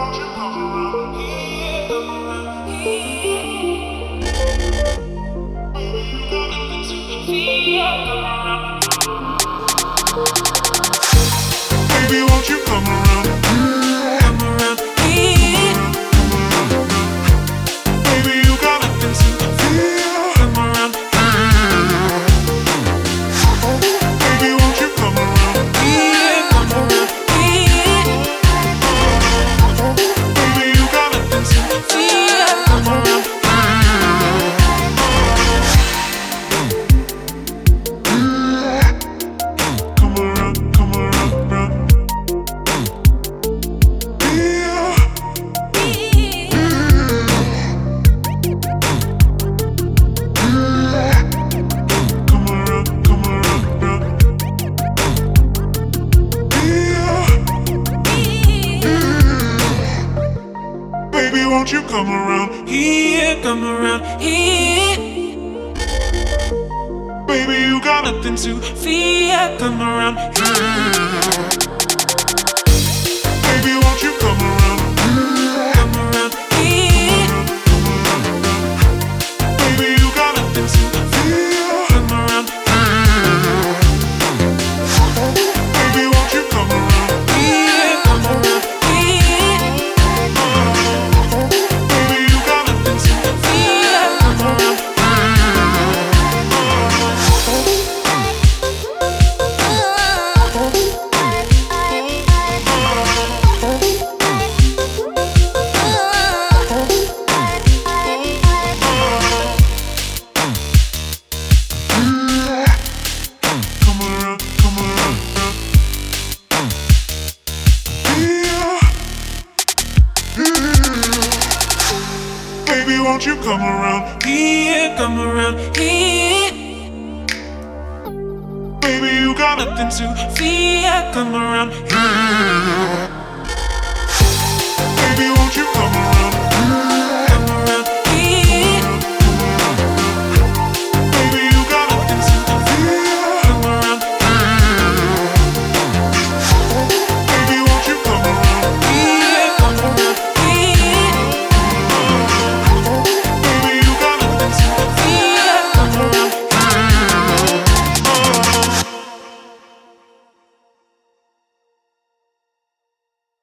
won't you come around? Come around here. Baby, you got nothing to fear. Come around here. Baby, won't you come around here? Come around here. Baby, you got nothing to fear. Come around here. Come around, come around, around. Baby, won't you come around here? Come around here. Baby, you got nothing to fear. Come around here. Baby, won't you come around? Come around here. Baby, you got nothing to fear. Come around here. Baby, won't you come around here? Come around here. Baby, you got nothing to fear. Come around here. Come around, come around, baby, won't you come around here? Come around here. Baby, you got nothing to fear. Come around here.